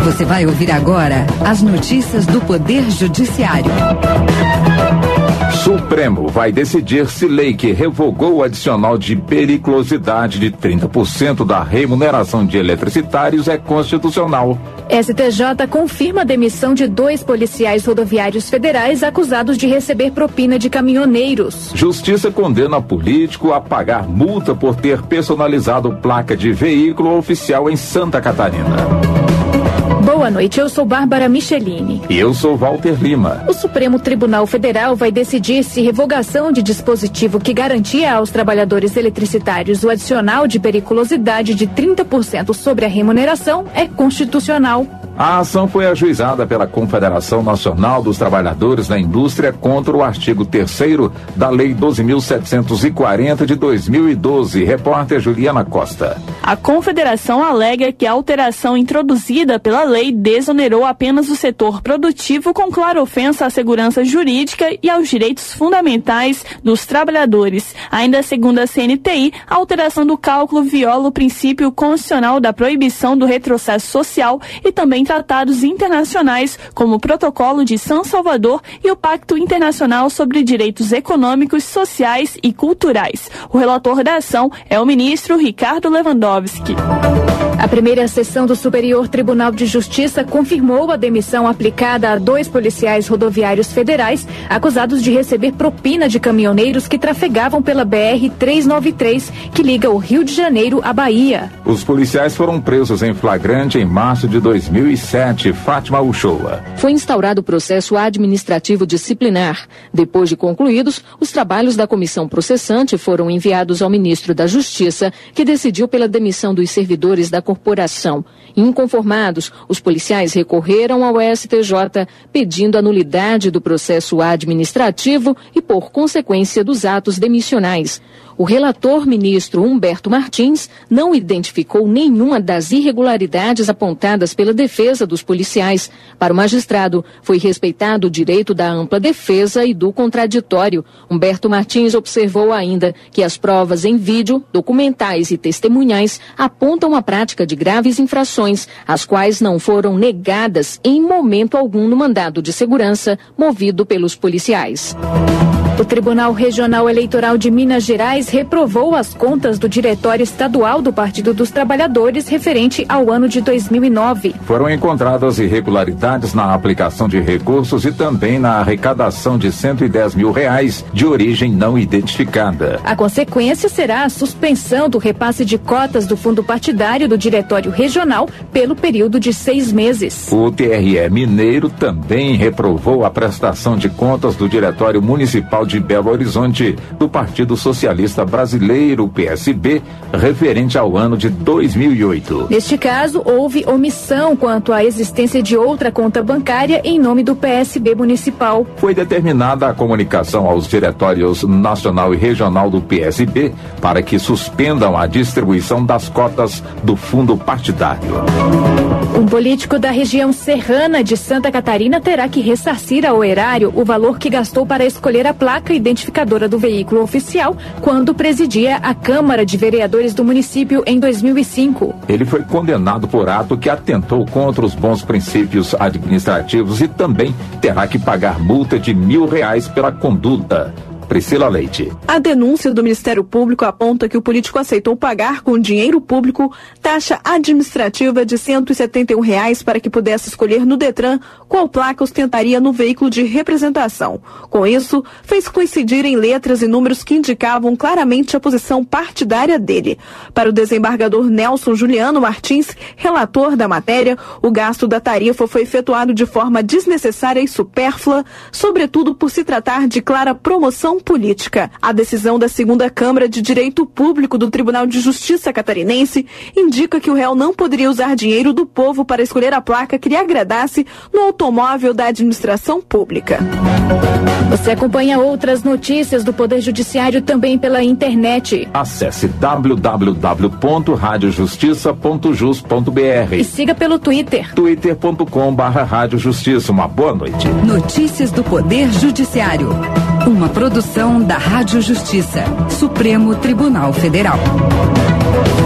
Você vai ouvir agora as notícias do Poder Judiciário. Supremo vai decidir se lei que revogou o adicional de periculosidade de 30% da remuneração de eletricitários é constitucional. STJ confirma a demissão de 2 policiais rodoviários federais acusados de receber propina de caminhoneiros. Justiça condena político a pagar multa por ter personalizado placa de veículo oficial em Santa Catarina. Boa noite, eu sou Bárbara Michelini. E eu sou Walter Lima. O Supremo Tribunal Federal vai decidir se revogação de dispositivo que garantia aos trabalhadores eletricitários o adicional de periculosidade de 30% sobre a remuneração é constitucional. A ação foi ajuizada pela Confederação Nacional dos Trabalhadores da Indústria contra o artigo 3º da Lei 12.740 de 2012. Repórter Juliana Costa. A Confederação alega que a alteração introduzida pela lei desonerou apenas o setor produtivo com clara ofensa à segurança jurídica e aos direitos fundamentais dos trabalhadores. Ainda segundo a CNTI, a alteração do cálculo viola o princípio constitucional da proibição do retrocesso social e também tratados internacionais, como o Protocolo de São Salvador e o Pacto Internacional sobre Direitos Econômicos, Sociais e Culturais. O relator da ação é o ministro Ricardo Lewandowski. A primeira sessão do Superior Tribunal de Justiça confirmou a demissão aplicada a 2 policiais rodoviários federais acusados de receber propina de caminhoneiros que trafegavam pela BR-393, que liga o Rio de Janeiro à Bahia. Os policiais foram presos em flagrante em março de 2007. Fátima Uchoa. Foi instaurado o processo administrativo disciplinar. Depois de concluídos, os trabalhos da comissão processante foram enviados ao ministro da Justiça, que decidiu pela demissão dos servidores da corporação. Inconformados, os policiais recorreram ao STJ pedindo a nulidade do processo administrativo e, por consequência, dos atos demissionais. O relator ministro Humberto Martins não identificou nenhuma das irregularidades apontadas pela defesa dos policiais. Para o magistrado, foi respeitado o direito da ampla defesa e do contraditório. Humberto Martins observou ainda que as provas em vídeo, documentais e testemunhais apontam a prática de graves infrações, as quais não foram negadas em momento algum no mandado de segurança movido pelos policiais. O Tribunal Regional Eleitoral de Minas Gerais reprovou as contas do Diretório Estadual do Partido dos Trabalhadores referente ao ano de 2009. Foram encontradas irregularidades na aplicação de recursos e também na arrecadação de R$110 mil de origem não identificada. A consequência será a suspensão do repasse de cotas do fundo partidário do Diretório Regional pelo período de 6 meses. O TRE Mineiro também reprovou a prestação de contas do Diretório Municipal de Belo Horizonte, do Partido Socialista Brasileiro, PSB, referente ao ano de 2008. Neste caso, houve omissão quanto à existência de outra conta bancária em nome do PSB municipal. Foi determinada a comunicação aos diretórios nacional e regional do PSB para que suspendam a distribuição das cotas do fundo partidário. Um político da região serrana de Santa Catarina terá que ressarcir ao erário o valor que gastou para escolher a placa identificadora do veículo oficial quando presidia a Câmara de Vereadores do município em 2005. Ele foi condenado por ato que atentou contra os bons princípios administrativos e também terá que pagar multa de R$1.000 pela conduta. Priscila Leite. A denúncia do Ministério Público aponta que o político aceitou pagar com dinheiro público taxa administrativa de R$171 para que pudesse escolher no Detran qual placa ostentaria no veículo de representação. Com isso, fez coincidir em letras e números que indicavam claramente a posição partidária dele. Para o desembargador Nelson Juliano Martins, relator da matéria, o gasto da tarifa foi efetuado de forma desnecessária e supérflua, sobretudo por se tratar de clara promoção política. A decisão da segunda Câmara de Direito Público do Tribunal de Justiça catarinense indica que o réu não poderia usar dinheiro do povo para escolher a placa que lhe agradasse no automóvel da administração pública. Você acompanha outras notícias do Poder Judiciário também pela internet. Acesse www.radiojustiça.jus.br e siga pelo Twitter. twitter.com/radiojustiça. Uma boa noite. Notícias do Poder Judiciário. Uma produção da Rádio Justiça, Supremo Tribunal Federal.